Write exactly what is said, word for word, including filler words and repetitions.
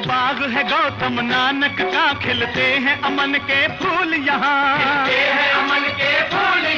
बाग है गौतम नानक का, खिलते हैं अमन के फूल यहाँ, खिलते हैं अमन के फूल